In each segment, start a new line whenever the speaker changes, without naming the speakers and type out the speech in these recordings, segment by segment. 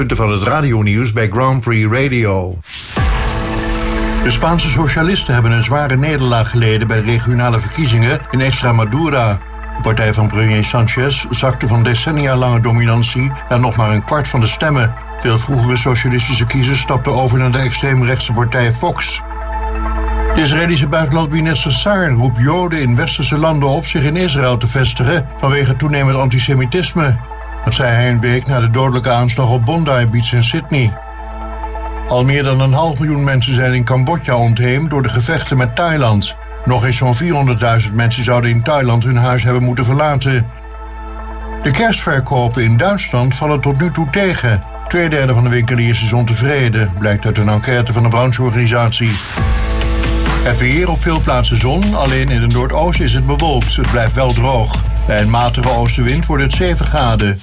Van het radionieuws bij Grand Prix Radio. De Spaanse socialisten hebben een zware nederlaag geleden bij de regionale verkiezingen in Extremadura. De partij van premier Sanchez zakte van decennia lange dominantie naar nog maar een kwart van de stemmen. Veel vroegere socialistische kiezers stapten over naar de extreemrechtse partij Vox. De Israëlische buitenlandminister Saar roept Joden in westerse landen op zich in Israël te vestigen vanwege toenemend antisemitisme. Dat zei hij een week na de dodelijke aanslag op Bondi Beach in Sydney. Al meer dan 500.000 mensen zijn in Cambodja ontheemd door de gevechten met Thailand. Nog eens zo'n 400.000 mensen zouden in Thailand hun huis hebben moeten verlaten. De kerstverkopen in Duitsland vallen tot nu toe tegen. 2/3 van de winkeliers is ontevreden, blijkt uit een enquête van de brancheorganisatie. Het weer: op veel plaatsen zon, alleen in het noordoosten is het bewolkt. Het blijft wel droog. Bij een matige oostenwind wordt het 7 graden.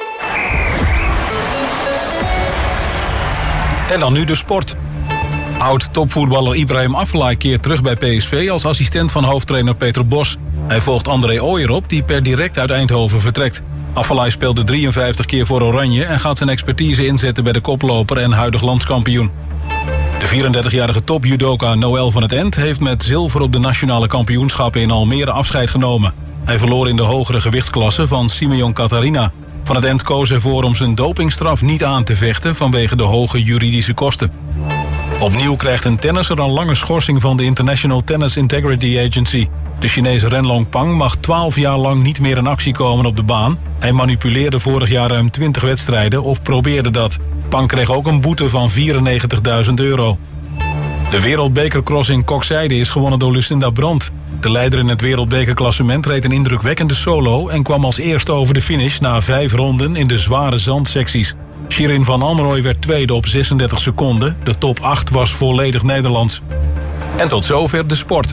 En dan nu de sport. Oud-topvoetballer Ibrahim Afellay keert terug bij PSV als assistent van hoofdtrainer Peter Bos. Hij volgt André Ooyer op, die per direct uit Eindhoven vertrekt. Afellay speelde 53 keer voor Oranje en gaat zijn expertise inzetten bij de koploper en huidig landskampioen. De 34-jarige topjudoka Noël van het End heeft met zilver op de nationale kampioenschappen in Almere afscheid genomen. Hij verloor in de hogere gewichtsklasse van Simeon Catharina. Van het End koos ervoor om zijn dopingstraf niet aan te vechten vanwege de hoge juridische kosten. Opnieuw krijgt een tennisser een lange schorsing van de International Tennis Integrity Agency. De Chinese Renlong Pang mag 12 jaar lang niet meer in actie komen op de baan. Hij manipuleerde vorig jaar ruim 20 wedstrijden of probeerde dat. Pang kreeg ook een boete van €94.000. De wereldbekercross in Kokzijde is gewonnen door Lucinda Brandt. De leider in het wereldbekerklassement reed een indrukwekkende solo en kwam als eerste over de finish na 5 ronden in de zware zandsecties. Shirin van Anrooy werd tweede op 36 seconden. De top 8 was volledig Nederlands. En tot zover de sport.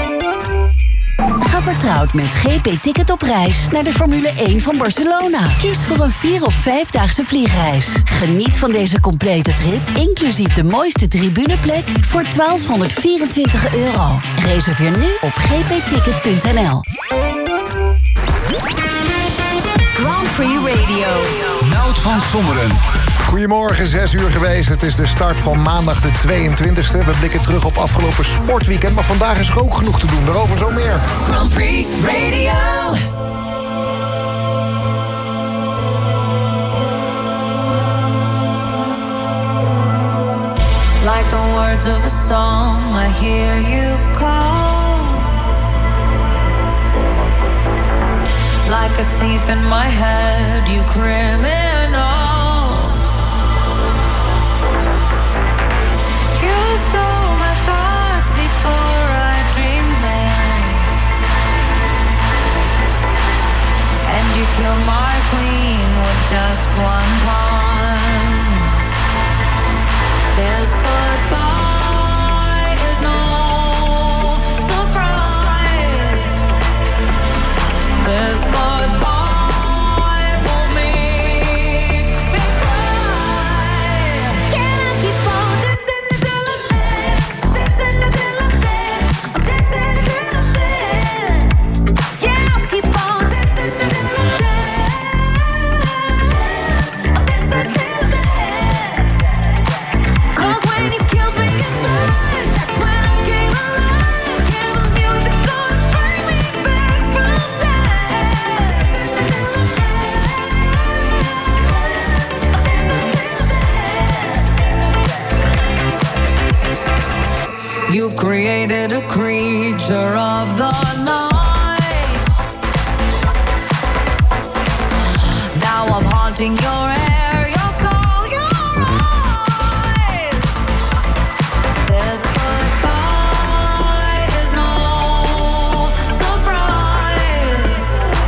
Ga vertrouwd met GP Ticket op reis naar de Formule 1 van Barcelona. Kies voor een 4- of 5-daagse vliegreis. Geniet van deze complete trip, inclusief de mooiste tribuneplek, voor €1224. Reserveer nu op gpticket.nl.
Grand Prix Radio.
Nout van Sommeren.
Goedemorgen, 6 uur geweest. Het is de start van maandag de 22e. We blikken terug op afgelopen sportweekend, maar vandaag is er ook genoeg te doen. Daarover zo meer.
Grand Prix Radio.
Like the words of a song, I hear you call. Like a thief in my head, you criminal. You stole my thoughts before I dreamed them, and you killed my queen with just one pawn. This goodbye is no surprise. This goodbye won't make me cry. Can I keep on dancing until I'm dead? Dancing until I'm dead. I'm dancing until I'm dead. Yeah, I'll keep on dancing until I'm dead. I'm dancing until I'm dead. 'Cause when you killed me inside, that's when I came alive. Yeah, the music's gonna bring me back from death. You've created a creature of the night. Now I'm haunting your air, your soul, your eyes. This goodbye is no surprise.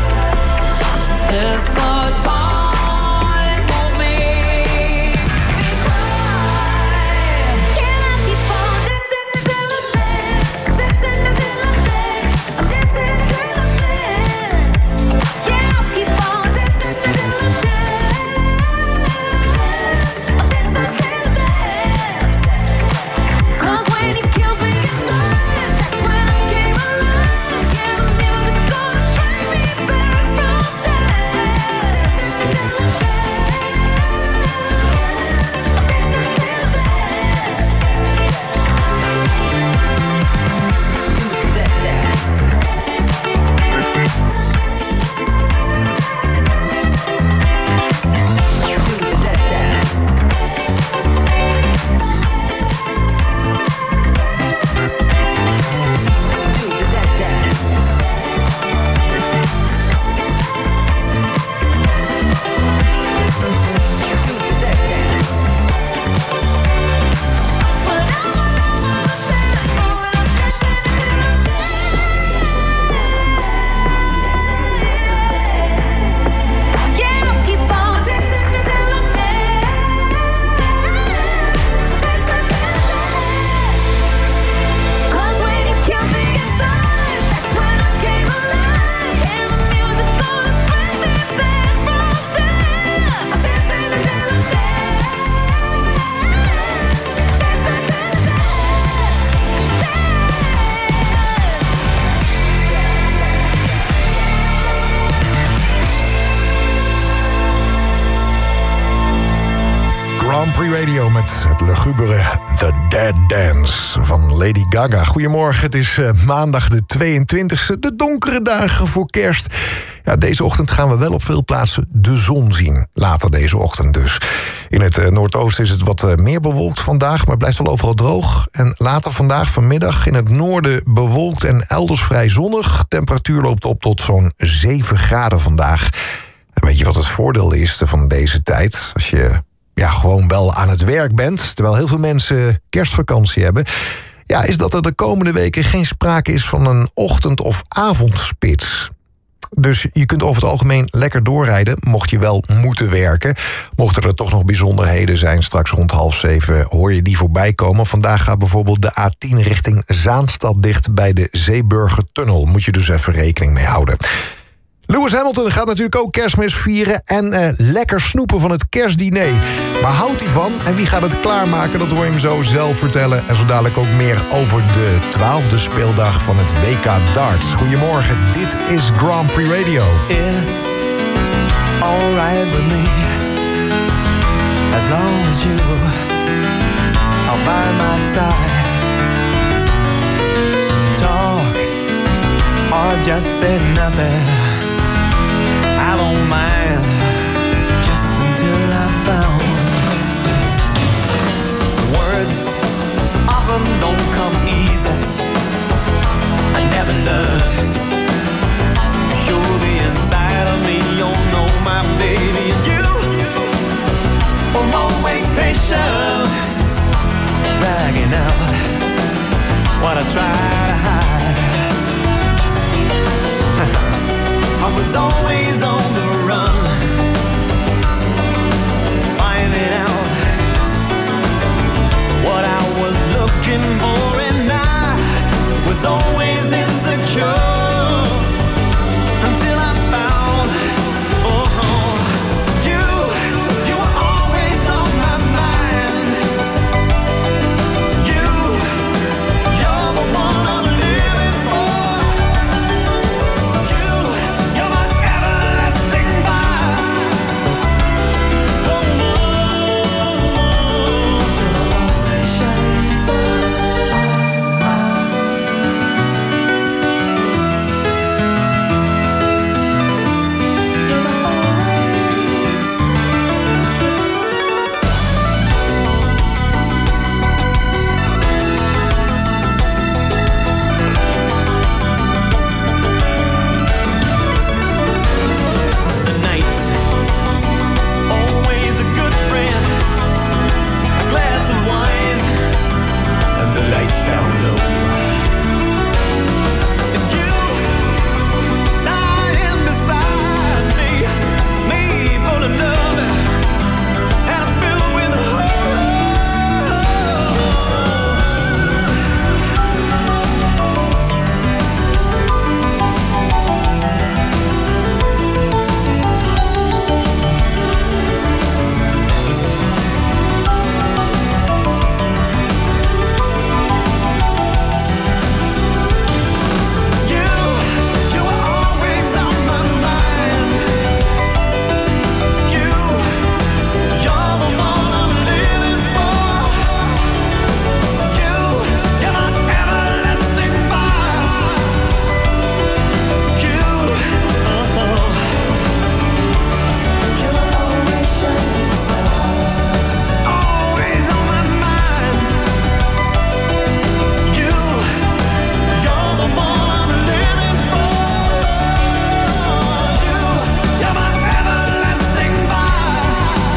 This goodbye won't make me cry. Can I keep on dancing until I'm dead? Dancing until I'm dead. I'm dancing until I'm dead. Yeah, I'll keep on dancing until I'm dead.
Grand Prix Radio met het lugubere The Dead Dance van Lady Gaga. Goedemorgen, het is maandag de 22e, de donkere dagen voor kerst. Ja, deze ochtend gaan we wel op veel plaatsen de zon zien. Later deze ochtend dus. In het noordoosten is het wat meer bewolkt vandaag, maar het blijft wel overal droog. En later vanmiddag in het noorden bewolkt en elders vrij zonnig. Temperatuur loopt op tot zo'n 7 graden vandaag. En weet je wat het voordeel is van deze tijd? Als je gewoon wel aan het werk bent, terwijl heel veel mensen kerstvakantie hebben, is dat er de komende weken geen sprake is van een ochtend- of avondspits. Dus je kunt over het algemeen lekker doorrijden, mocht je wel moeten werken. Mochten er toch nog bijzonderheden zijn, straks rond 6:30 hoor je die voorbij komen. Vandaag gaat bijvoorbeeld de A10 richting Zaanstad dicht bij de Zeeburgertunnel. Moet je dus even rekening mee houden. Lewis Hamilton gaat natuurlijk ook kerstmis vieren en lekker snoepen van het kerstdiner. Waar houdt hij van en wie gaat het klaarmaken? Dat hoor je hem zo zelf vertellen. En zo dadelijk ook meer over de 12e speeldag van het WK Darts. Goedemorgen, dit is Grand Prix Radio.
It's alright with me, as long as you are by my side. Talk or just say nothing, I don't mind, just until I found. Words often don't come easy, I never learned. You're the inside of me, you'll know my baby. And you were always patient, dragging out what I try to hide. I was always on the run, finding out what I was looking for, and I was always insecure until I found, you were always on my mind. You're the one I'm living for. You're my everlasting fire. Always shining star. The night, always a good friend. A glass of wine and the lights down low. And you lying beside me full of love and I'm filled with hope. You were always on my mind. You're the one I'm living for. You're my everlasting fire. You're always shining star. Always on my mind. You're the one I'm living for. You're my everlasting fire.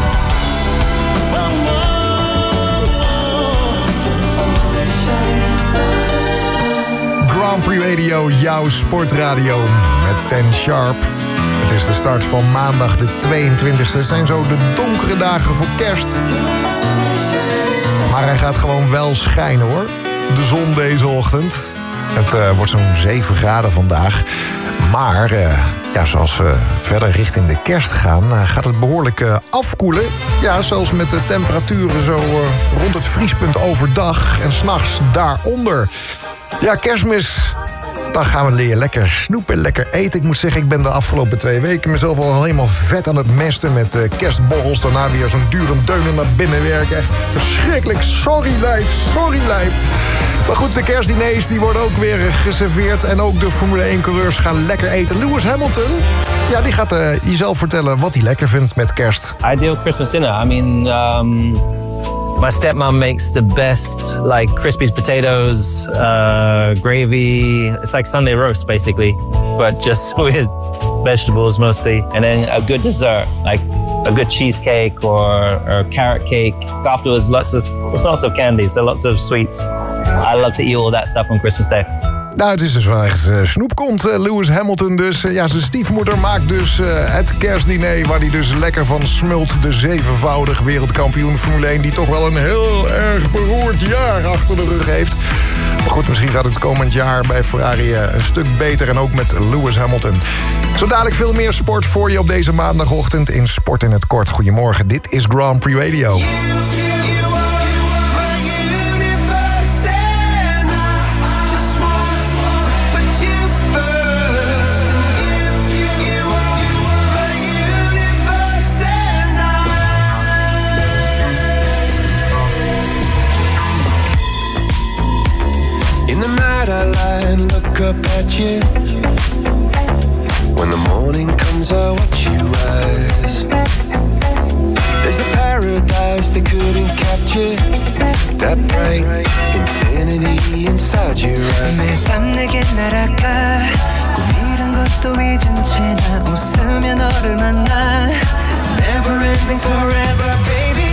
Always shining star.
Grand Prix Radio, jouw sportradio met 10 Sharp. Het is de start van maandag de 22e. Het zijn zo de donkere dagen voor kerst. Maar hij gaat gewoon wel schijnen hoor. De zon deze ochtend. Het wordt zo'n 7 graden vandaag. Maar zoals we verder richting de kerst gaan, gaat het behoorlijk afkoelen. Ja, zelfs met de temperaturen zo rond het vriespunt overdag en 's nachts daaronder. Ja, kerstmis Dan gaan we lekker snoepen, lekker eten. Ik moet zeggen, ik ben de afgelopen 2 weken mezelf al helemaal vet aan het mesten met kerstborrels. Daarna weer zo'n dure deunen naar binnen werken. Echt verschrikkelijk. Sorry lijf. Maar goed, de kerstdiners die worden ook weer geserveerd. En ook de Formule 1-coureurs gaan lekker eten. Lewis Hamilton, ja, die gaat jezelf vertellen wat hij lekker vindt met kerst.
Ideal Christmas dinner. I mean, my stepmom makes the best, like crispy potatoes, gravy. It's like Sunday roast, basically, but just with vegetables mostly. And then a good dessert, like a good cheesecake or carrot cake. Afterwards, lots of candy, so lots of sweets. I love to eat all that stuff on Christmas Day.
Nou, het is dus wel echt snoepkont, Lewis Hamilton dus. Ja, zijn stiefmoeder maakt dus het kerstdiner waar hij dus lekker van smult. De 7-voudig wereldkampioen Formule 1... die toch wel een heel erg beroerd jaar achter de rug heeft. Maar goed, misschien gaat het komend jaar bij Ferrari een stuk beter. En ook met Lewis Hamilton. Zo dadelijk veel meer sport voor je op deze maandagochtend in Sport in het Kort. Goedemorgen, dit is Grand Prix Radio.
Look up at you. When the morning comes, I watch you rise. There's a paradise they couldn't capture. That bright infinity inside your eyes.
매일 밤 내게 날아가 꿈이란 것도 잊은 채 나 웃으며 너를 만나. Never ending forever, baby.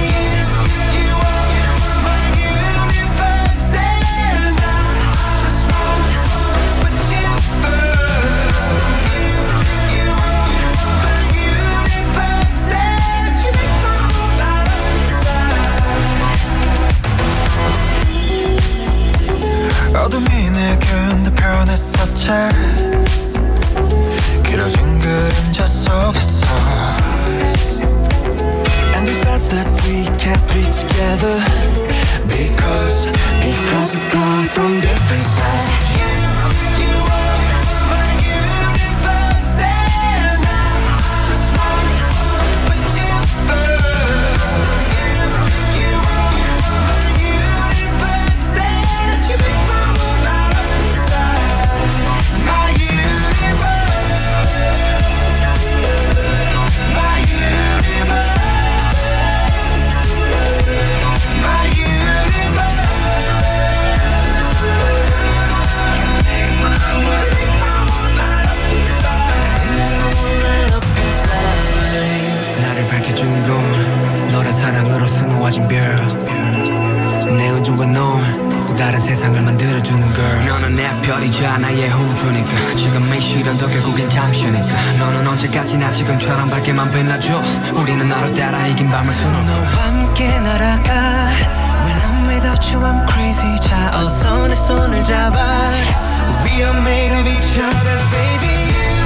어둠이 내겐 더 변했었지. 길어진 그림자 속에서. And we thought that we can't be together because we've gone from different sides.
수놓아진 별 내 우주와 너 또 다른 세상을 만들어주는 girl 너는 내 별이자 나의 호주니까 지금 이 시련도 결국엔 잠시니까 너는 언제까지나 지금처럼 밝게만 빛나줘 우리는 너를 따라 이긴 밤을 수놓아
너와 함께 날아가 When I'm without you I'm crazy 자 어서 내 손을 잡아 We are made of each other baby.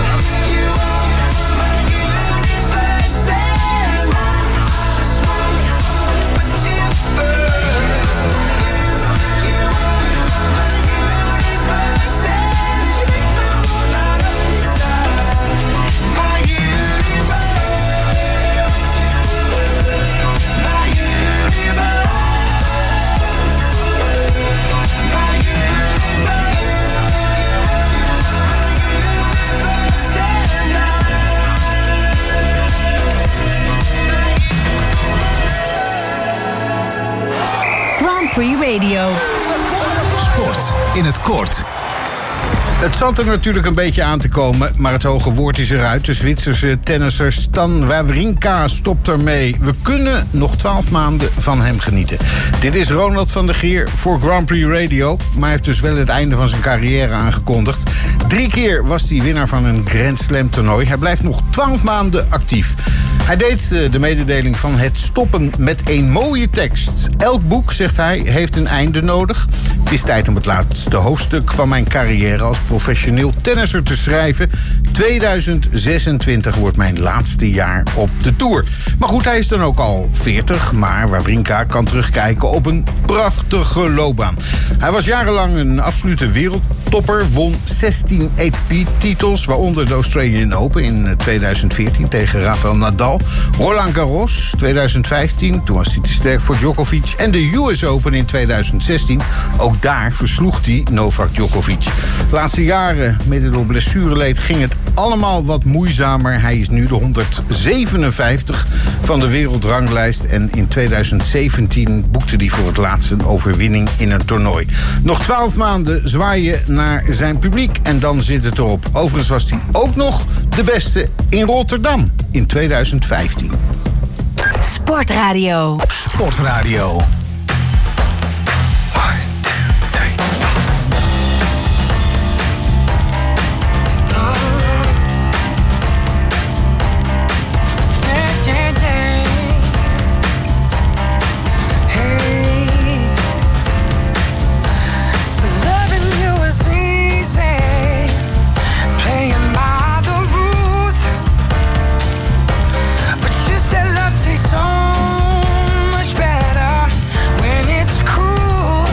Free Radio.
Sport in het kort.
Het zat er natuurlijk een beetje aan te komen, maar het hoge woord is eruit. De Zwitserse tennisser Stan Wawrinka stopt ermee. We kunnen nog 12 maanden van hem genieten. Dit is Ronald van der Geer voor Grand Prix Radio. Maar hij heeft dus wel het einde van zijn carrière aangekondigd. 3 keer was hij winnaar van een Grand Slam toernooi. Hij blijft nog 12 maanden actief. Hij deed de mededeling van het stoppen met een mooie tekst. Elk boek, zegt hij, heeft een einde nodig. Het is tijd om het laatste hoofdstuk van mijn carrière als professioneel tennisser te schrijven. 2026 wordt mijn laatste jaar op de Tour. Maar goed, hij is dan ook al 40. Maar Wawrinka kan terugkijken op een prachtige loopbaan. Hij was jarenlang een absolute wereldtopper. Won 16 ATP-titels, waaronder de Australian Open in 2014 tegen Rafael Nadal. Roland Garros 2015, toen was hij te sterk voor Djokovic. En de US Open in 2016. Ook daar versloeg hij Novak Djokovic. De laatste jaren, midden door blessureleed, ging het allemaal wat moeizamer. Hij is nu de 157 van de wereldranglijst. En in 2017 boekte hij voor het laatst een overwinning in een toernooi. Nog 12 maanden zwaaien naar zijn publiek en dan zit het erop. Overigens was hij ook nog de beste in Rotterdam in 2015.
Sportradio.
Sportradio.
So much better when it's cruel.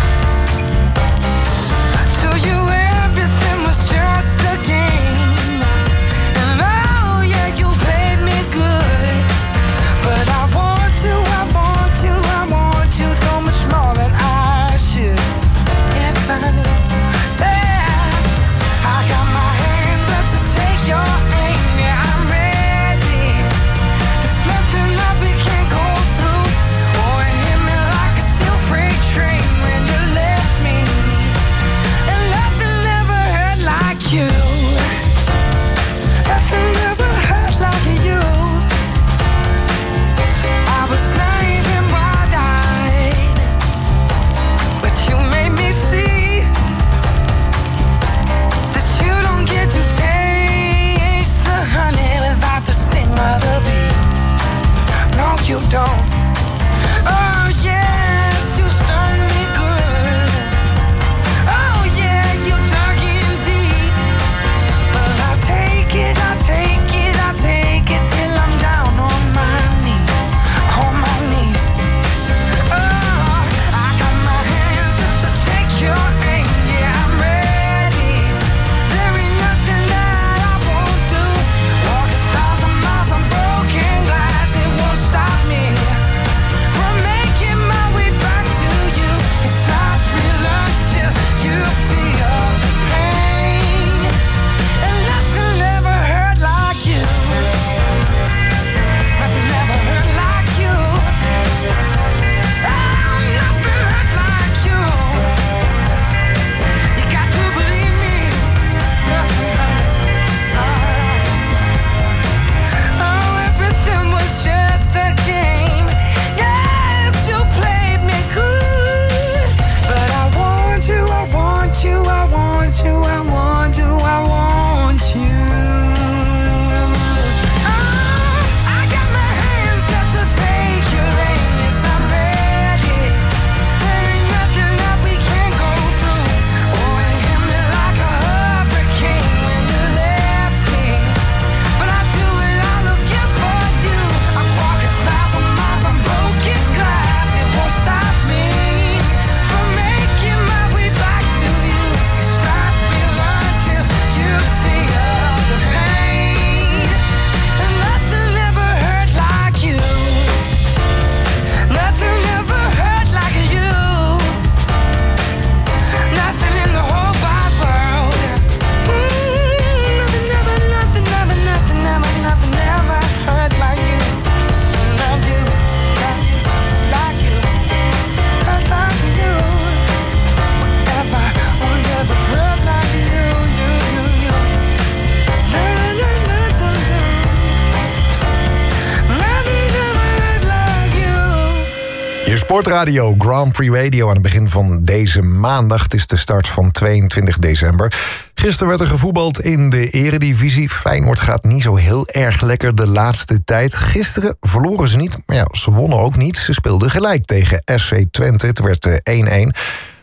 Sportradio, Grand Prix Radio aan het begin van deze maandag. Het is de start van 22 december. Gisteren werd er gevoetbald in de eredivisie. Feyenoord gaat niet zo heel erg lekker de laatste tijd. Gisteren verloren ze niet, maar ja, ze wonnen ook niet. Ze speelden gelijk tegen SC Twente. Het werd 1-1.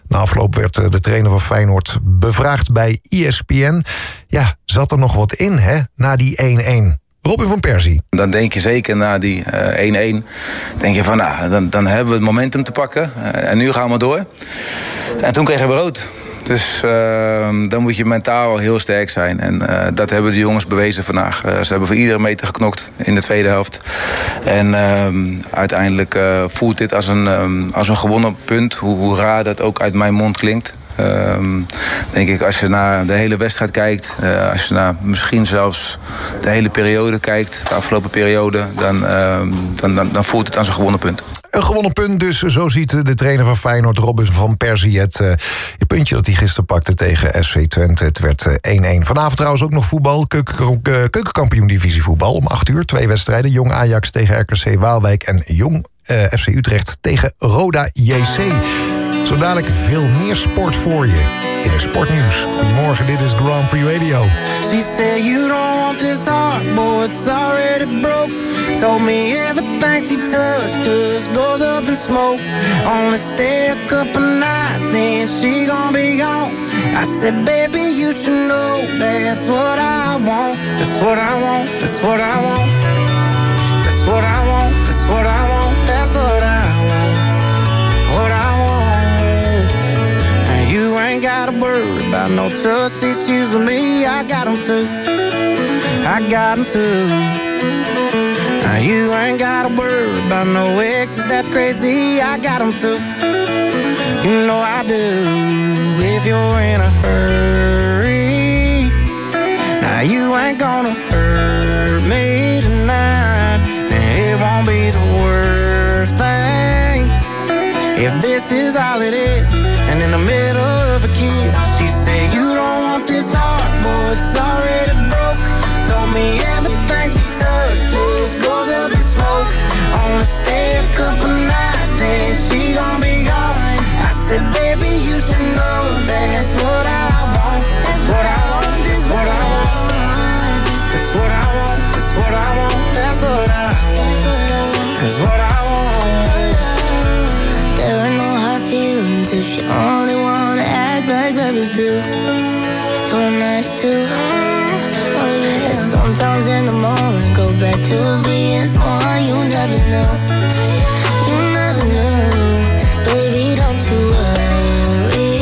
Na afloop werd de trainer van Feyenoord bevraagd bij ESPN. Ja, zat er nog wat in, hè, na die 1-1? Robin van Persie.
Dan denk je zeker na die 1-1... denk je van, nou, dan hebben we het momentum te pakken. En nu gaan we door. En toen kregen we rood. Dus dan moet je mentaal heel sterk zijn. En dat hebben de jongens bewezen vandaag. Ze hebben voor iedere meter geknokt in de tweede helft. En uiteindelijk voelt dit als een gewonnen punt. Hoe raar dat ook uit mijn mond klinkt. Denk ik, als je naar de hele wedstrijd kijkt... als je naar misschien zelfs de hele periode kijkt... de afgelopen periode... dan voelt het als een gewonnen punt.
Een gewonnen punt dus, zo ziet de trainer van Feyenoord, Robin van Persie, het puntje dat hij gisteren pakte tegen SV Twente. Het werd 1-1. Vanavond trouwens ook nog voetbal, keukenkampioen divisie voetbal om 8:00. 2 wedstrijden, Jong Ajax tegen RKC Waalwijk en Jong FC Utrecht tegen Roda JC. Zo dadelijk veel meer sport voor je in het sportnieuws. Goedemorgen, dit is Grand Prix Radio.
She said you don't want this heart, boy, it's already broke. Told me everything she touched just goes up in smoke. Only stay a couple nights, then she gon' be gone. I said, baby, you should know that's what I want. That's what I want, that's what I want. That's what I want, that's what I want. That's what I want, what I want. And you ain't gotta worry about no trust issues with me. I got them too, I got them too. Now you ain't gotta worry about no exes, that's crazy, I got them too. You know I do, if you're in a hurry. Now you ain't gonna hurt me tonight, and it won't be the worst thing if this is all it is. And in the middle of a kiss, she said you don't want this heart, boy, it's already broke. Told me everything she touched just goes up in smoke. Only stay a couple nights, then she gon' be gone. I said, baby, you should know that's what I want. That's what I want, that's what I want. That's what I want, that's what I want. That's what I want, that's what I want.
There are no hard feelings if you only wanna act like lovers do. For a night or two. Sometimes in the morning, go back to being someone you never knew. You never knew. Baby, don't you worry.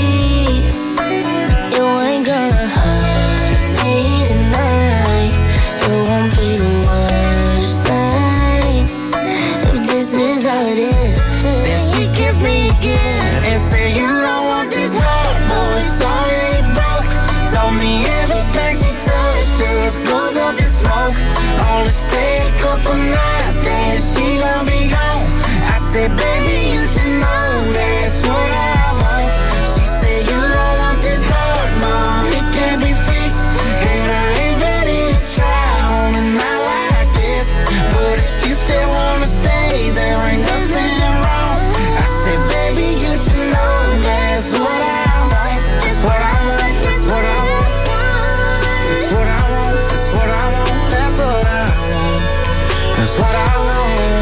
You ain't gonna hurt me tonight. It won't be the worst thing if this is all it is.
Then she kissed me again and said you don't want this heart, boy, it's already broke. Told me everything she touched just goes up in smoke. Only stay a couple nights, then she gon' be gone. I said, baby, you should know that's what I want. She said you don't want this heart, no, it can't be fixed. And I ain't ready to try on a night like this. But if you still wanna stay, there ain't nothing wrong. I said, baby, you should know that's what I want. That's what I want, that's what I want. That's what I want, that's what I want. That's what I want, that's what I want.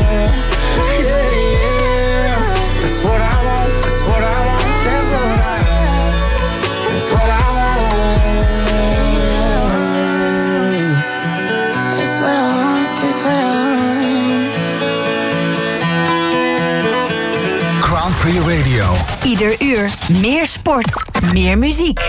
Yeah, yeah. That's what I want, that's what I want. That's what I want, that's what I want.
That's what I want, that's what I want.
Grand Prix Radio.
Ieder uur meer sport, meer muziek.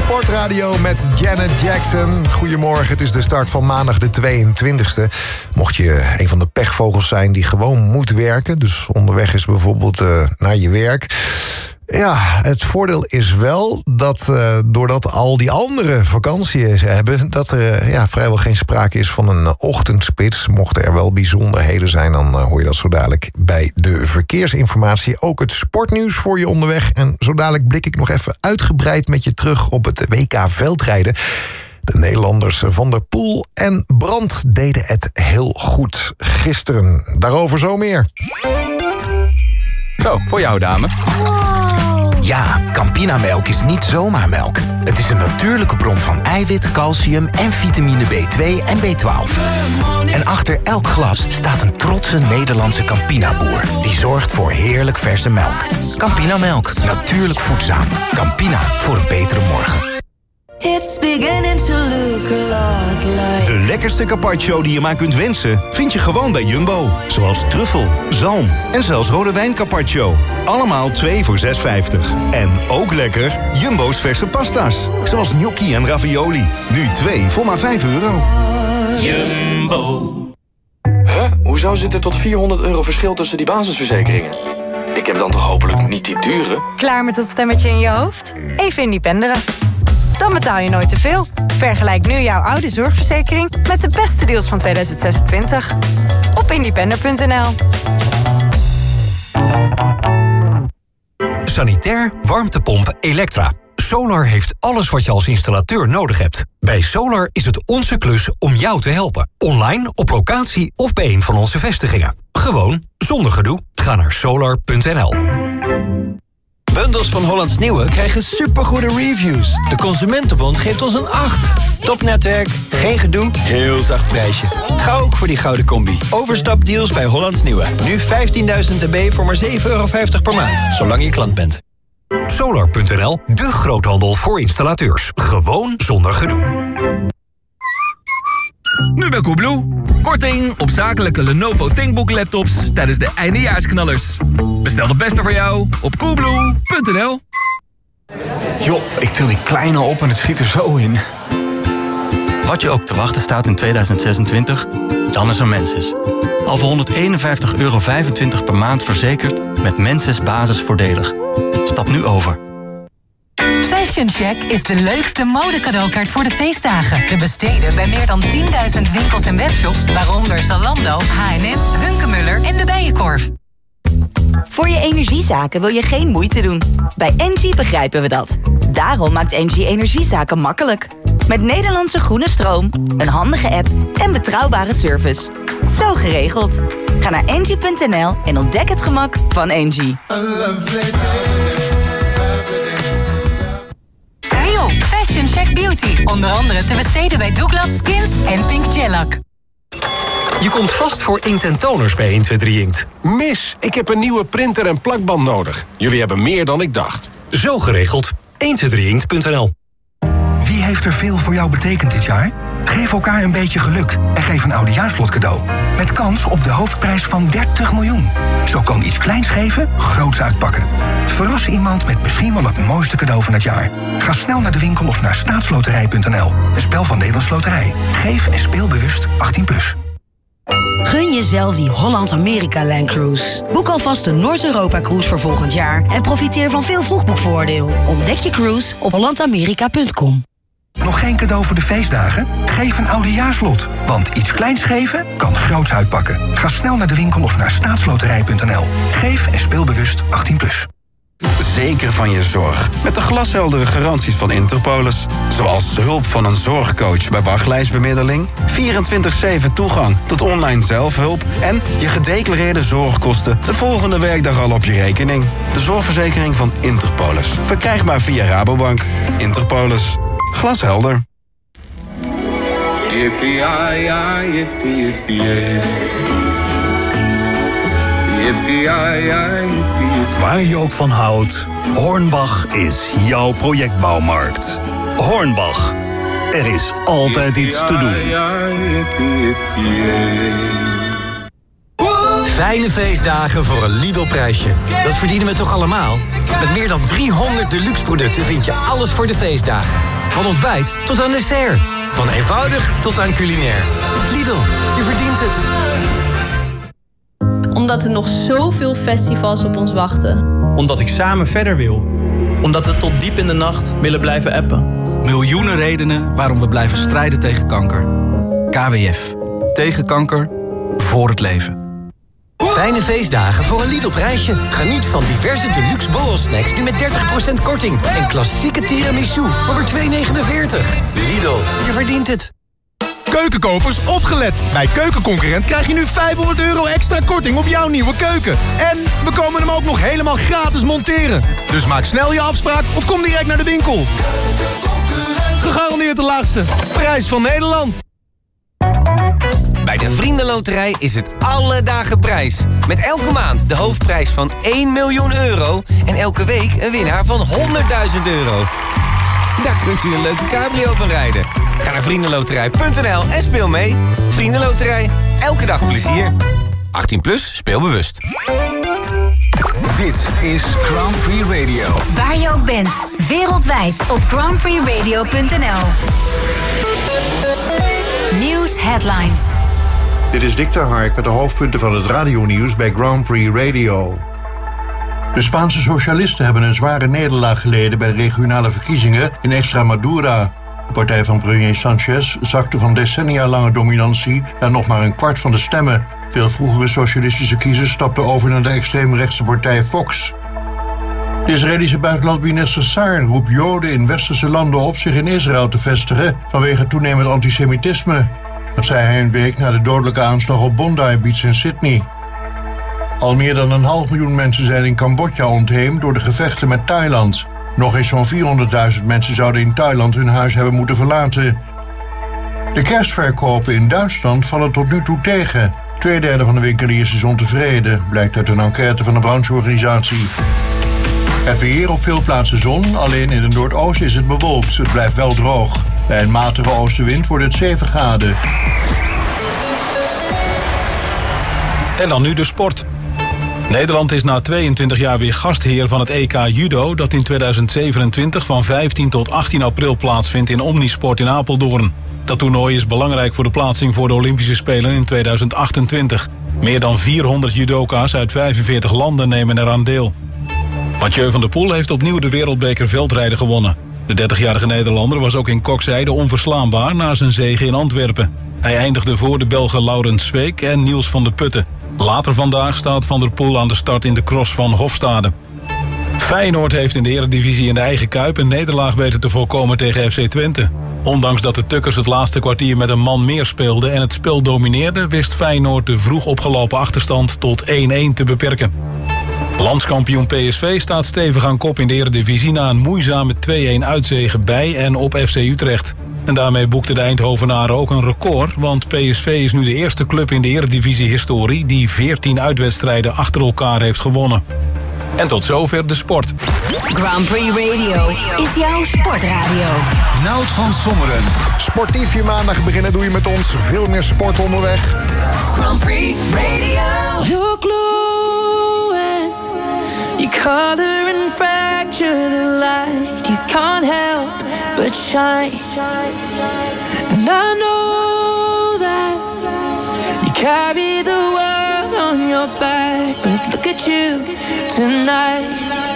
Sportradio met Janet Jackson. Goedemorgen, het is de start van maandag de 22e. Mocht je een van de pechvogels zijn die gewoon moet werken, dus onderweg is bijvoorbeeld naar je werk. Ja, het voordeel is wel dat doordat al die andere vakantie hebben, dat er vrijwel geen sprake is van een ochtendspits. Mochten er wel bijzonderheden zijn, dan hoor je dat zo dadelijk bij de verkeersinformatie. Ook het sportnieuws voor je onderweg. En zo dadelijk blik ik nog even uitgebreid met je terug op het WK veldrijden. De Nederlanders Van der Poel en Brandt deden het heel goed gisteren. Daarover zo meer.
Zo, voor jou, dame.
Ja, Campina-melk is niet zomaar melk. Het is een natuurlijke bron van eiwit, calcium en vitamine B2 en B12. En achter elk glas staat een trotse Nederlandse Campina-boer die zorgt voor heerlijk verse melk. Campina-melk, natuurlijk voedzaam. Campina, voor een betere morgen.
It's beginning to look a lot like...
De lekkerste carpaccio die je maar kunt wensen vind je gewoon bij Jumbo. Zoals truffel, zalm en zelfs rode wijn carpaccio. Allemaal 2 voor €6,50. En ook lekker Jumbo's verse pasta's. Zoals gnocchi en ravioli. Nu 2 voor maar €5.
Jumbo. Hoezo zit er tot €400 verschil tussen die basisverzekeringen? Ik heb dan toch hopelijk niet die dure?
Klaar met dat stemmetje in je hoofd? Even independeren. Dan betaal je nooit te veel. Vergelijk nu jouw oude zorgverzekering met de beste deals van 2026. Op independer.nl.
Sanitair, warmtepomp, Elektra. Solar heeft alles wat je als installateur nodig hebt. Bij Solar is het onze klus om jou te helpen. Online, op locatie of bij een van onze vestigingen. Gewoon, zonder gedoe. Ga naar solar.nl.
Bundels van Hollands Nieuwe krijgen supergoede reviews. De Consumentenbond geeft ons een 8. Topnetwerk, geen gedoe, heel zacht prijsje. Ga ook voor die gouden combi. Overstapdeals bij Hollands Nieuwe. Nu 15.000 dB voor maar €7,50 per maand, zolang je klant bent.
Solar.nl, de groothandel voor installateurs. Gewoon zonder gedoe.
Nu bij Coolblue. Korting op zakelijke Lenovo ThinkBook laptops tijdens de eindejaarsknallers. Bestel de beste voor jou op coolblue.nl.
Joh, ik til die kleine op en het schiet er zo in.
Wat je ook te wachten staat in 2026, dan is er Mensis. Al voor €151,25 per maand verzekerd met Mensis basisvoordelig. Stap nu over.
Fashion Check is de leukste modecadeaukaart voor de feestdagen. Te besteden bij meer dan 10.000 winkels en webshops, waaronder Zalando, H&M, Hunkemuller en de Bijenkorf.
Voor je energiezaken wil je geen moeite doen. Bij Engie begrijpen we dat. Daarom maakt Engie energiezaken makkelijk. Met Nederlandse groene stroom, een handige app en betrouwbare service. Zo geregeld. Ga naar engie.nl en ontdek het gemak van Engie.
Nieuw Fashion Check Beauty. Onder andere te besteden bij Douglas, Skins en Pink Shellac.
Je komt vast voor inkt en toners bij 123 Inkt.
Mis, ik heb een nieuwe printer en plakband nodig. Jullie hebben meer dan ik dacht.
Zo geregeld. 123inkt.nl.
Wie heeft er veel voor jou betekend dit jaar? Geef elkaar een beetje geluk en geef een oudejaarslot cadeau. Met kans op de hoofdprijs van 30 miljoen. Zo kan iets kleins geven, groots uitpakken. Verras iemand met misschien wel het mooiste cadeau van het jaar. Ga snel naar de winkel of naar staatsloterij.nl. Een spel van Nederlands Loterij. Geef en speel bewust 18+.
Gun jezelf die Holland-Amerika-Line-cruise. Boek alvast de Noord-Europa-cruise voor volgend jaar en profiteer van veel vroegboekvoordeel. Ontdek je cruise op hollandamerika.com.
Nog geen cadeau voor de feestdagen? Geef een oudejaarslot. Want iets kleins geven kan groots uitpakken. Ga snel naar de winkel of naar staatsloterij.nl. Geef en speel bewust 18+.
Zeker van je zorg. Met de glasheldere garanties van Interpolis. Zoals hulp van een zorgcoach bij wachtlijstbemiddeling, 24/7 toegang tot online zelfhulp en je gedeclareerde zorgkosten de volgende werkdag al op je rekening. De zorgverzekering van Interpolis. Verkrijgbaar via Rabobank. Interpolis. Glashelder.
Waar je ook van houdt, Hornbach is jouw projectbouwmarkt. Hornbach. Er is altijd iets te doen.
Fijne feestdagen voor een Lidl-prijsje. Dat verdienen we toch allemaal? Met meer dan 300 deluxe producten vind je alles voor de feestdagen. Van ontbijt tot aan dessert. Van eenvoudig tot aan culinair. Lidl, je verdient het.
Omdat er nog zoveel festivals op ons wachten.
Omdat ik samen verder wil.
Omdat we tot diep in de nacht willen blijven appen.
Miljoenen redenen waarom we blijven strijden tegen kanker. KWF. Tegen kanker. Voor het leven.
Fijne feestdagen voor een Lidl-prijsje. Geniet van diverse deluxe borrelsnacks nu met 30% korting. En klassieke tiramisu voor maar €2,49. Lidl, je verdient het.
Keukenkopers, opgelet! Bij Keukenconcurrent krijg je nu €500 extra korting op jouw nieuwe keuken. En we komen hem ook nog helemaal gratis monteren. Dus maak snel je afspraak of kom direct naar de winkel. Gegarandeerd de laagste prijs van Nederland.
Bij de Vriendenloterij is het alle dagen prijs. Met elke maand de hoofdprijs van €1 miljoen en elke week een winnaar van €100.000. Daar kunt u een leuke cabrio van rijden. Ga naar vriendenloterij.nl en speel mee. Vriendenloterij, elke dag plezier. 18 plus, speel bewust.
Dit is Grand Prix Radio.
Waar je ook bent, wereldwijd op grandprixradio.nl. Nieuws headlines.
Dit is Dick ter Hark met de hoofdpunten van het radionieuws bij Grand Prix Radio. De Spaanse socialisten hebben een zware nederlaag geleden bij de regionale verkiezingen in Extremadura. De partij van premier Sanchez zakte van decennia lange dominantie naar nog maar een kwart van de stemmen. Veel vroegere socialistische kiezers stapten over naar de extreemrechtse partij Vox. De Israëlische buitenlandminister Saar roept Joden in westerse landen op zich in Israël te vestigen vanwege toenemend antisemitisme. Dat zei hij een week na de dodelijke aanslag op Bondi Beach in Sydney. Al meer dan 500.000 mensen zijn in Cambodja ontheemd door de gevechten met Thailand. Nog eens zo'n 400.000 mensen zouden in Thailand hun huis hebben moeten verlaten. De kerstverkopen in Duitsland vallen tot nu toe tegen. 2/3 van de winkeliers is ontevreden, blijkt uit een enquête van de brancheorganisatie. Het weer, op veel plaatsen zon, alleen in het noordoosten is het bewolkt. Het blijft wel droog. Bij een matige oostenwind wordt het 7 graden.
En dan nu de sport. Nederland is na 22 jaar weer gastheer van het EK Judo, dat in 2027 van 15 tot 18 april plaatsvindt in Omnisport in Apeldoorn. Dat toernooi is belangrijk voor de plaatsing voor de Olympische Spelen in 2028. Meer dan 400 judoka's uit 45 landen nemen eraan deel. Mathieu van der Poel heeft opnieuw de wereldbeker veldrijden gewonnen. De 30-jarige Nederlander was ook in Kokzijde onverslaanbaar na zijn zege in Antwerpen. Hij eindigde voor de Belgen Laurens Sveek en Niels van der Putten. Later vandaag staat Van der Poel aan de start in de cross van Hofstade. Feyenoord heeft in de Eredivisie in de eigen Kuip een nederlaag weten te voorkomen tegen FC Twente. Ondanks dat de Tukkers het laatste kwartier met een man meer speelden en het spel domineerde, wist Feyenoord de vroeg opgelopen achterstand tot 1-1 te beperken. Landskampioen PSV staat stevig aan kop in de Eredivisie na een moeizame 2-1 uitzege bij en op FC Utrecht. En daarmee boekten de Eindhovenaren ook een record, want PSV is nu de eerste club in de Eredivisie-historie die 14 uitwedstrijden achter elkaar heeft gewonnen. En tot zover de sport.
Grand Prix Radio is jouw sportradio.
Nout van Sommeren.
Sportief je maandag beginnen doe je met ons. Veel meer sport onderweg.
Grand Prix Radio. You're glowing. You color and fracture the light. You can't help but shine. And I know that you carry the world on your back. But look at you tonight.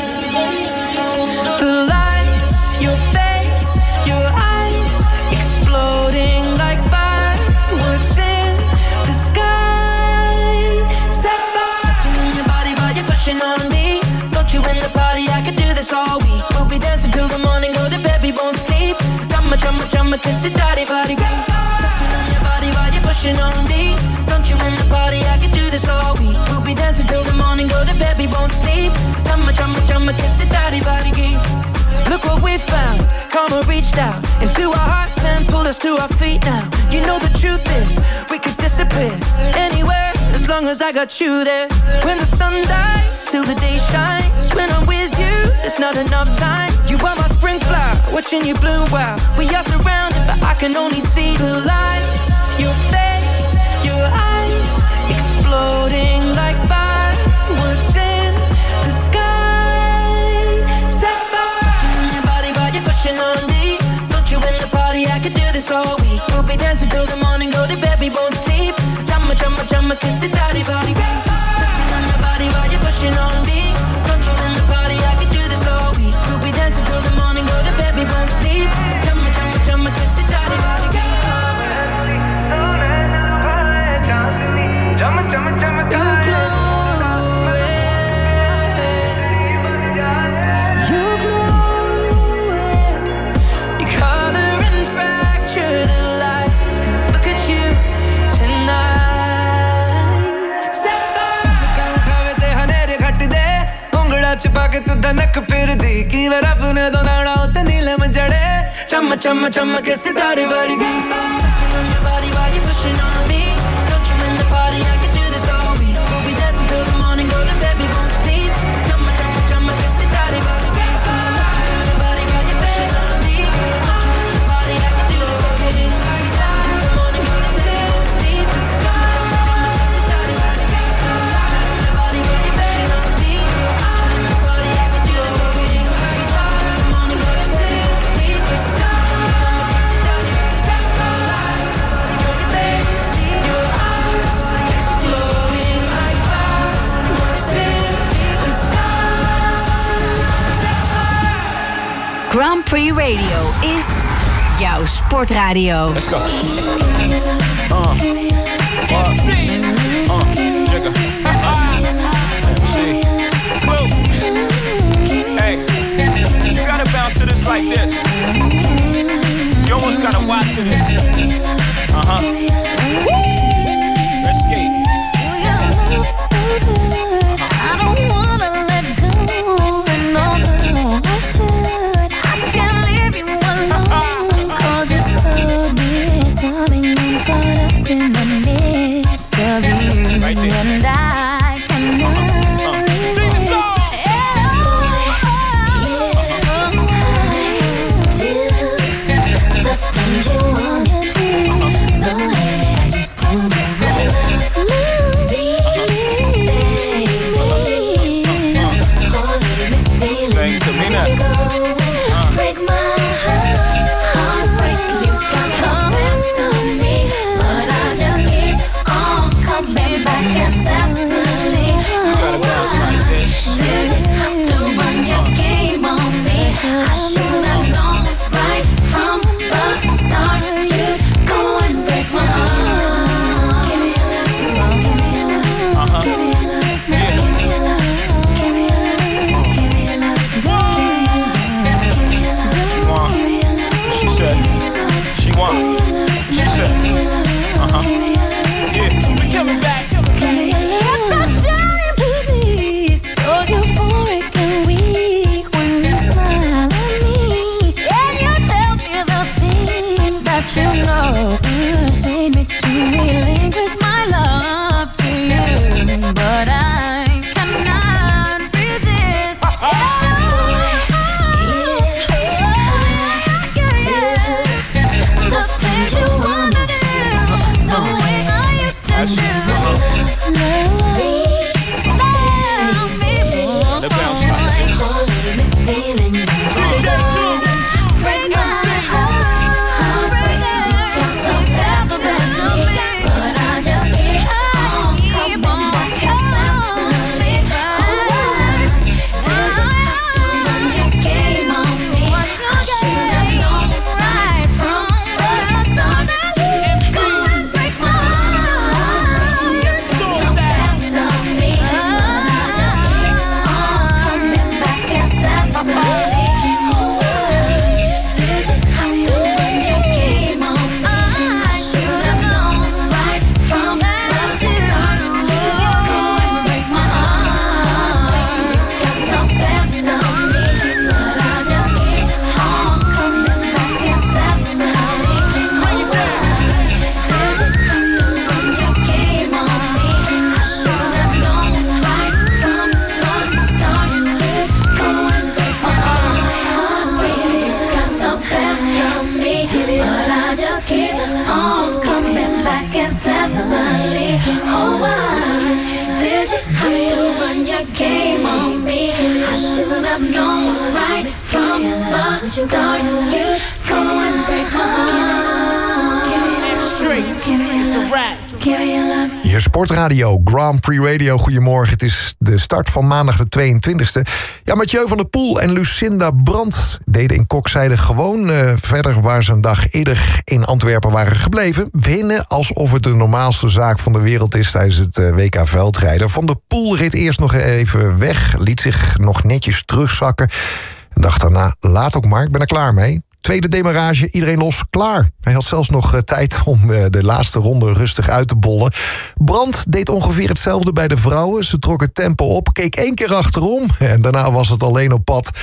The lights, your face, your eyes, exploding like fireworks in the sky. Set fire in your body while you're pushing on me. Don't you in the party, I could do this all week. We'll be dancing till the morning, go to bed, we won't sleep. Drumma, drumma, drumma, kiss it, daddy, body. Touching on your body while you're pushing on me. Don't you in the party, I could do this all week. We'll be dancing till the morning, go to bed, we won't sleep. Drumma, drumma, drumma, kiss it, daddy, body. Look what we found. Karma reached out into our hearts and pulled us to our feet now. You know the truth is, we could disappear anywhere as long as I got you there. When the sun dies, till the day shines. When I'm with you, there's not enough time. You are my spring flower, watching you bloom wild. We are surrounded, but I can only see the lights. Your face, your eyes, exploding like fireworks in the sky. Set fire in your body while you're pushing on me. Don't तूने तो दौड़ा उते नीलम जड़े चम चम चम के सितारे वर्गी Body while you pushing on me Don't you in the party I can do this all week We'll be dancing till the morning go to bed we won't sleep chum chum chum के सितारे वर्गी Body while you pushing on me Don't you in the party I can do this all week We'll be dancing till the morning go to bed we won't sleep chum chum के सितारे वर्गी Body while you pushing on me
Grand Prix Radio is jouw sportradio.
Let's go. Hey, you gotta bounce to this like this. You almost gotta watch to this. Let's skate.
I don't wanna let go. No, I should. I can't leave you alone. 'Cause you're so disarming and caught up in the midst of you. Right there. And I cannot.
Je sportradio, Grand Prix Radio. Goedemorgen, het is de start van maandag de 22e. Ja, Mathieu van der Poel en Lucinda Brandt deden in Kokzijde gewoon verder waar ze een dag eerder in Antwerpen waren gebleven. Winnen alsof het de normaalste zaak van de wereld is tijdens het WK veldrijden. Van der Poel reed eerst nog even weg, liet zich nog netjes terugzakken. En dacht daarna, laat ook maar, ik ben er klaar mee. Tweede demarrage, iedereen los, klaar. Hij had zelfs nog tijd om de laatste ronde rustig uit te bollen. Brandt deed ongeveer hetzelfde bij de vrouwen. Ze trok het tempo op, keek 1 keer achterom en daarna was het alleen op pad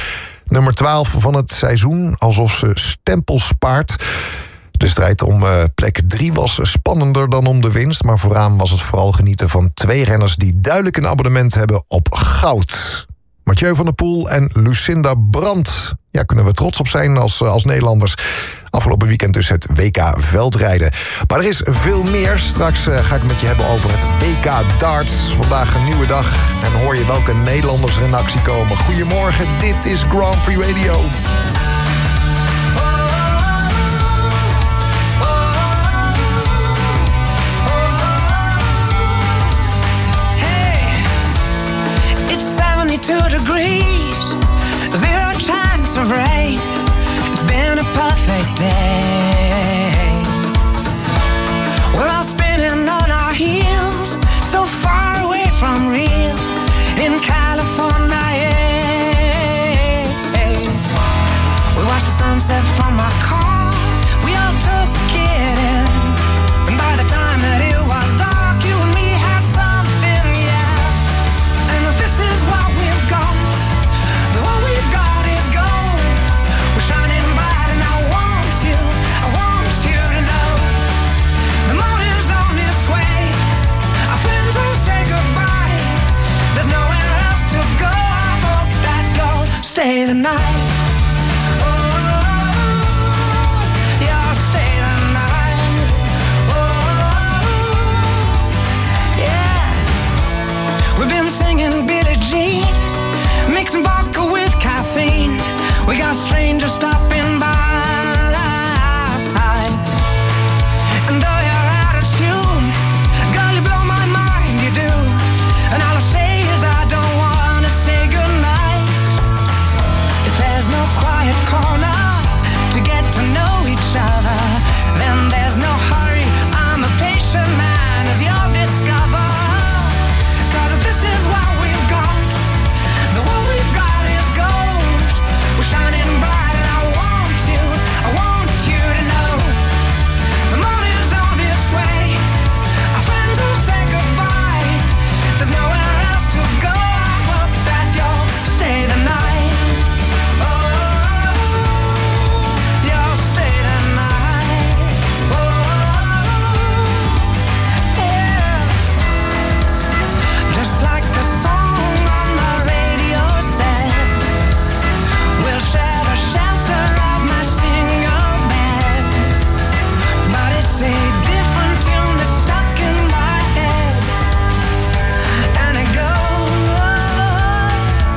Nummer 12 van het seizoen, alsof ze stempels spaart. De strijd om plek 3 was spannender dan om de winst, maar vooraan was het vooral genieten van 2 renners die duidelijk een abonnement hebben op goud. Mathieu van der Poel en Lucinda Brandt. Ja, kunnen we trots op zijn als Nederlanders. Afgelopen weekend dus het WK veldrijden. Maar er is veel meer. Straks ga ik het met je hebben over het WK darts. Vandaag een nieuwe dag. En hoor je welke Nederlanders er in actie komen. Goedemorgen, dit is Grand Prix Radio.
Degrees, 0 chance of rain. It's been a perfect day. We're all spinning on our heels, so far away from real in California. We watched the sunset from our car. We all took it in, and by the time that it was dark, you and me had something, yeah. And if this is what we've got, what we've got is gold. We're shining bright and I want you to know. The morning's on its way. Our friends will say goodbye. There's nowhere else to go. I hope that you'll stay the night. Yeah, stay the night. Yeah. We've been singing Billie Jean, mixing vodka with caffeine. We got strangers stopping by. And though you're out of tune, girl, you blow my mind, you do. And all I say is I don't wanna say goodnight. If there's no quiet corner to get to know each other, then there's no hurry. I'm a patient man, as you'll discover. 'Cause if this is what we've got, the what we've got is gold. We're shining bright and I want you to know. The morning's on its way. Our friends will say goodbye. There's nowhere else to go. I hope that you'll stay the night. Oh, you'll stay the night. Oh, yeah. Just like the song on the radio said, we'll share the shelter of my single bed. But it's a different tune that's stuck in my head. And it goes,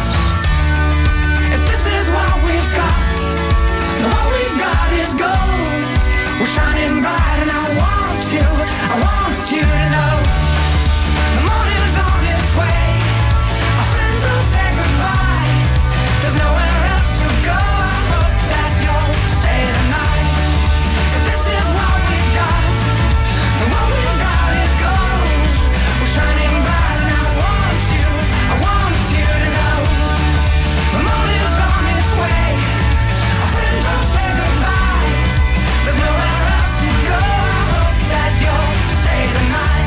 if this is what we've got, then what we've got is gold. We're shining bright and I want you to know. The morning's on its way. Our friends will say goodbye. There's nowhere else to go. I hope that you'll stay the night. 'Cause this is what we've got. The what we've got is gold. We're shining bright and I want you to know. The morning's on its way. Our friends will say goodbye. There's nowhere else to go. I hope that you'll stay the night.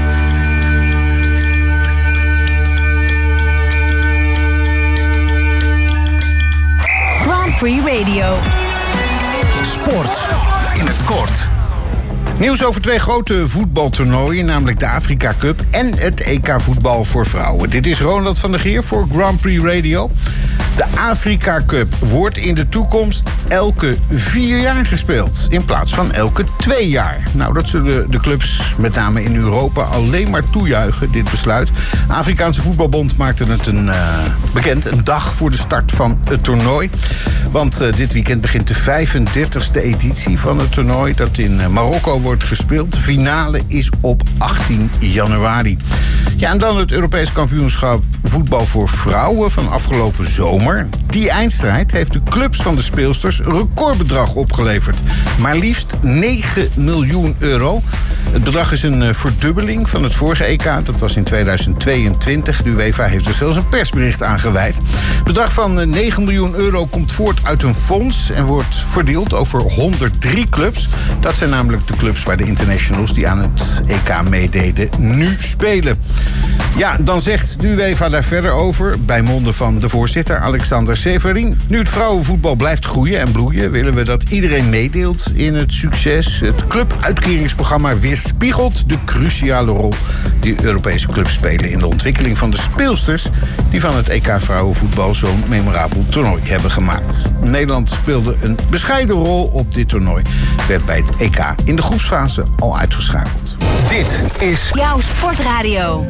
Grand Prix Radio.
Sport in het kort. Nieuws over 2 grote voetbaltoernooien, namelijk de Afrika Cup en het EK voetbal voor vrouwen. Dit is Ronald van der Geer voor Grand Prix Radio. De Afrika Cup wordt in de toekomst elke 4 jaar gespeeld, in plaats van elke 2 jaar. Nou, dat zullen de clubs, met name in Europa, alleen maar toejuichen, dit besluit. De Afrikaanse Voetbalbond maakte het bekend, een dag voor de start van het toernooi. Want dit weekend begint de 35e editie van het toernooi, dat in Marokko wordt gespeeld. De finale is op 18 januari. Ja, en dan het Europees kampioenschap voetbal voor vrouwen van afgelopen zomer. Die eindstrijd heeft de clubs van de speelsters een recordbedrag opgeleverd. Maar liefst 9 miljoen euro. Het bedrag is een verdubbeling van het vorige EK. Dat was in 2022. De UEFA heeft er zelfs een persbericht aan gewijd. Het bedrag van 9 miljoen euro komt voort uit een fonds en wordt verdeeld over 103 clubs. Dat zijn namelijk de clubs waar de internationals die aan het EK meededen nu spelen. Ja, dan zegt de UEFA daar verder over, bij monden van de voorzitter Alexander Seferin. Nu het vrouwenvoetbal blijft groeien en bloeien, willen we dat iedereen meedeelt in het succes. Het clubuitkeringsprogramma weerspiegelt de cruciale rol die Europese clubs spelen in de ontwikkeling van de speelsters die van het EK vrouwenvoetbal zo'n memorabel toernooi hebben gemaakt. Nederland speelde een bescheiden rol op dit toernooi, werd bij het EK in de groepsfase al uitgeschakeld.
Dit is
jouw sportradio.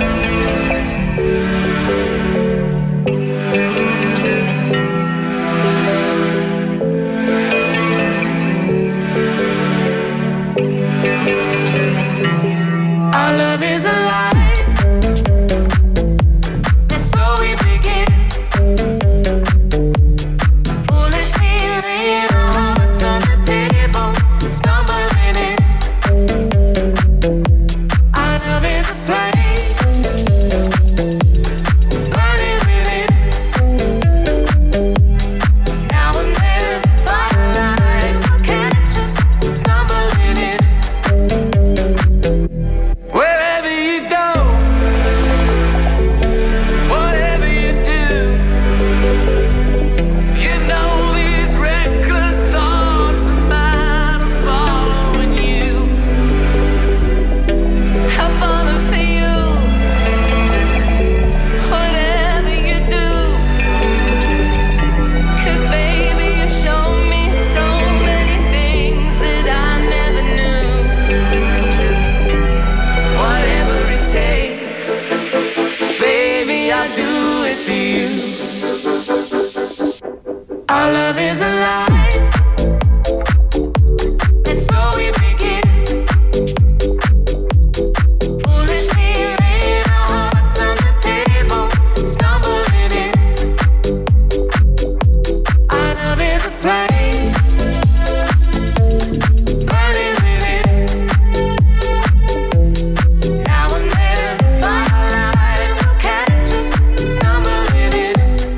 Our love is alive. And so we begin. Foolishly laying our hearts on the table, stumbling in. Our love is a flame, burning within. Now and then, firelight will catch us stumbling in. Wherever you go, whatever you do, you know these reckless thoughts of mine are following you. I'm falling for you, whatever you do. 'Cause baby, you show me so many things that I never knew. Whatever it takes, baby, I'll do it for you. Our love is alive, and so we begin. Foolishly laying our hearts on the table, stumbling in. Our love is a flame, burning within. Now and then, firelight will catch us stumbling in.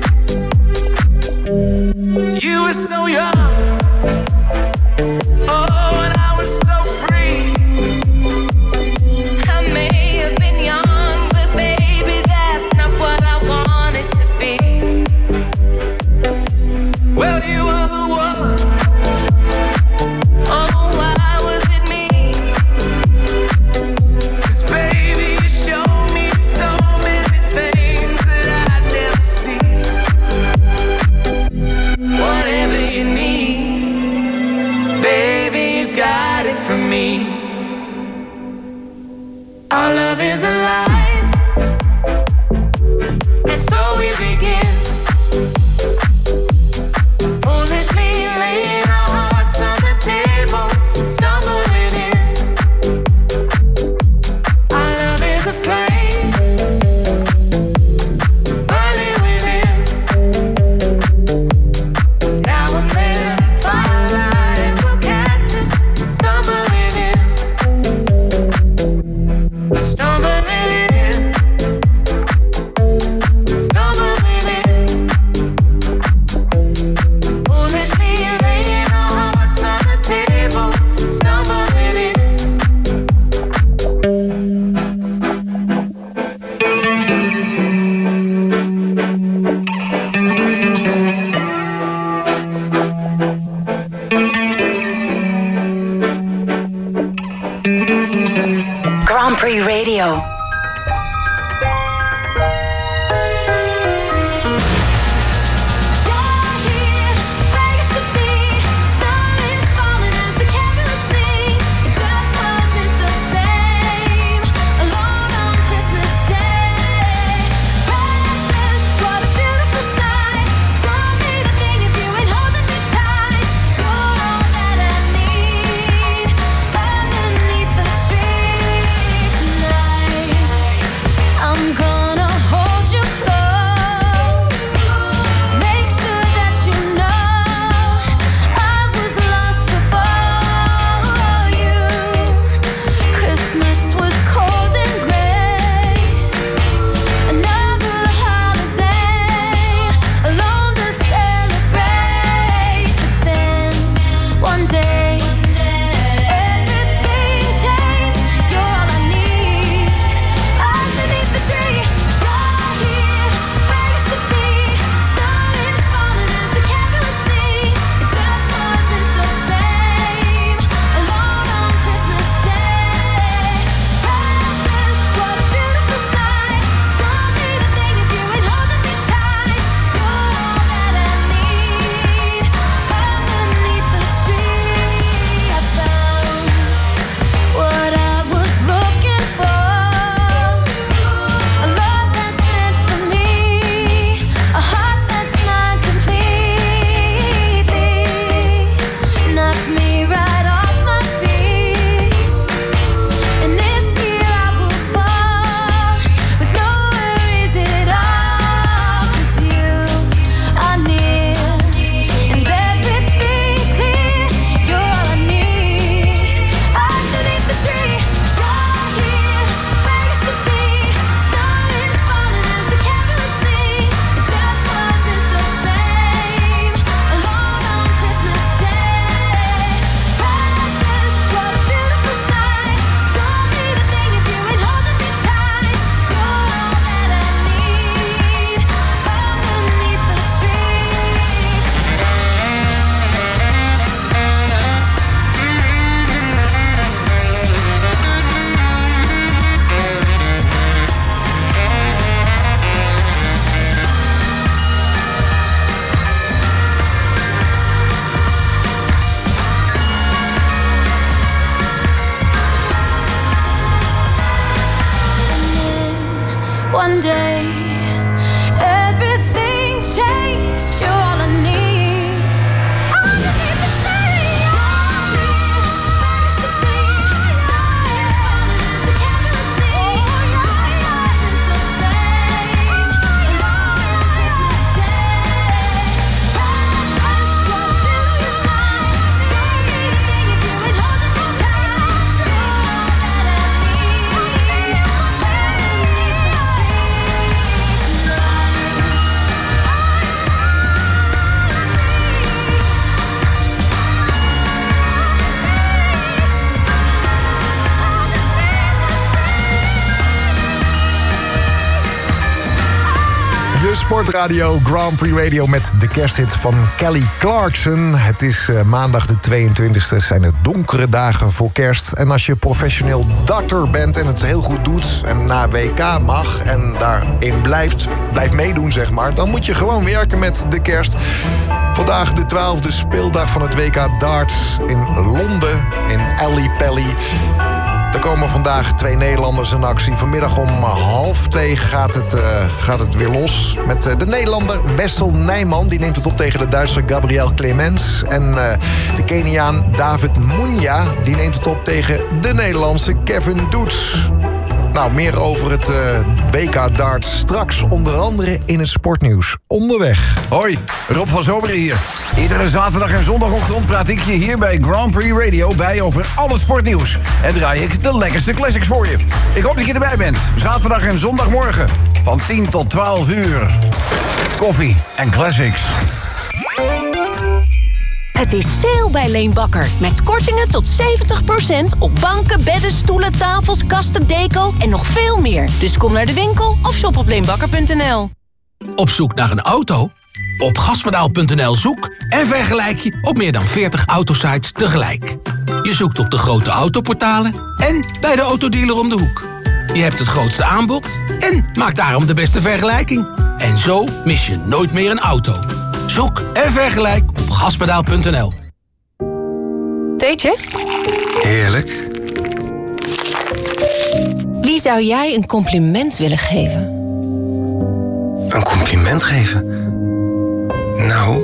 You were so young, oh, and I was so free. I may have been young, but baby, that's not what I wanted to be. Well, you are the one. Oh, why was it me? 'Cause baby, you showed me so many things that I'd never see. Whatever you need,
Sportradio, Grand Prix Radio met de kersthit van Kelly Clarkson. Het is maandag de 22e, het zijn de donkere dagen voor kerst. En als je professioneel darter bent en het heel goed doet en na WK mag en daarin blijft meedoen, zeg maar, dan moet je gewoon werken met de kerst. Vandaag de 12e speeldag van het WK darts in Londen, in Ally Pally. Er komen vandaag 2 Nederlanders in actie. Vanmiddag om 1:30 gaat het weer los. Met de Nederlander Wessel Nijman. Die neemt het op tegen de Duitser Gabriel Clemens. En de Keniaan David Munya. Die neemt het op tegen de Nederlandse Kevin Doets. Nou, meer over het WK darts straks onder andere in het sportnieuws. Onderweg.
Hoi, Rob van Zomeren hier. Iedere zaterdag en zondagochtend praat ik je hier bij Grand Prix Radio bij over alle sportnieuws. En draai ik de lekkerste classics voor je. Ik hoop dat je erbij bent. Zaterdag en zondagmorgen van 10 tot 12 uur. Koffie en classics.
Het is sale bij Leen Bakker. Met kortingen tot 70% op banken, bedden, stoelen, tafels, kasten, deco en nog veel meer. Dus kom naar de winkel of shop op leenbakker.nl.
Op zoek naar een auto? Op gaspedaal.nl zoek en vergelijk je op meer dan 40 autosites tegelijk. Je zoekt op de grote autoportalen en bij de autodealer om de hoek. Je hebt het grootste aanbod en maakt daarom de beste vergelijking. En zo mis je nooit meer een auto. Zoek en vergelijk op gaspedaal.nl.
Theetje?
Heerlijk.
Wie zou jij een compliment willen geven?
Een compliment geven? Nou...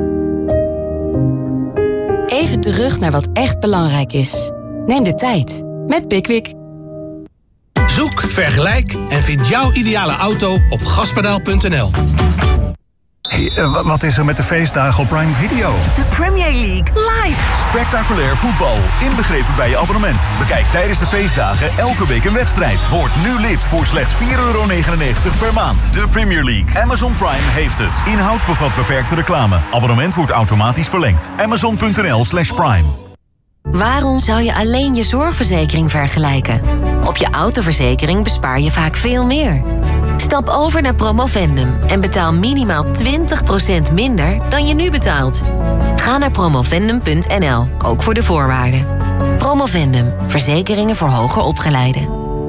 Even terug naar wat echt belangrijk is. Neem de tijd met Pickwick.
Zoek, vergelijk en vind jouw ideale auto op gaspedaal.nl.
Hey, wat is er met de feestdagen op Prime Video?
De Premier League live.
Spectaculair voetbal, inbegrepen bij je abonnement. Bekijk tijdens de feestdagen elke week een wedstrijd. Word nu lid voor slechts €4,99 per maand. De Premier League. Amazon Prime heeft het. Inhoud bevat beperkte reclame. Abonnement wordt automatisch verlengd. Amazon.nl/Prime.
Waarom zou je alleen je zorgverzekering vergelijken? Op je autoverzekering bespaar je vaak veel meer. Stap over naar Promovendum en betaal minimaal 20% minder dan je nu betaalt. Ga naar promovendum.nl, ook voor de voorwaarden. Promovendum, verzekeringen voor hoger opgeleiden.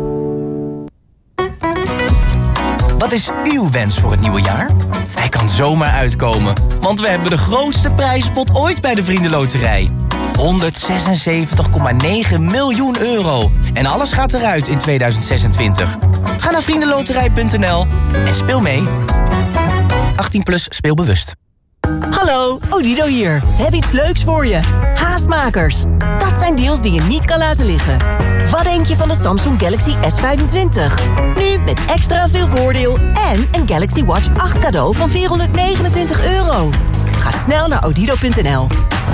Wat is uw wens voor het nieuwe jaar? Hij kan zomaar uitkomen, want we hebben de grootste prijzenpot ooit bij de Vriendenloterij. 176,9 miljoen euro. En alles gaat eruit in 2026. Ga naar vriendenloterij.nl en speel mee. 18+ speelbewust.
Hallo, Odido hier. We hebben iets leuks voor je. Haastmakers. Dat zijn deals die je niet kan laten liggen. Wat denk je van de Samsung Galaxy S25? Nu met extra veel voordeel en een Galaxy Watch 8 cadeau van €429. Ga snel naar odido.nl.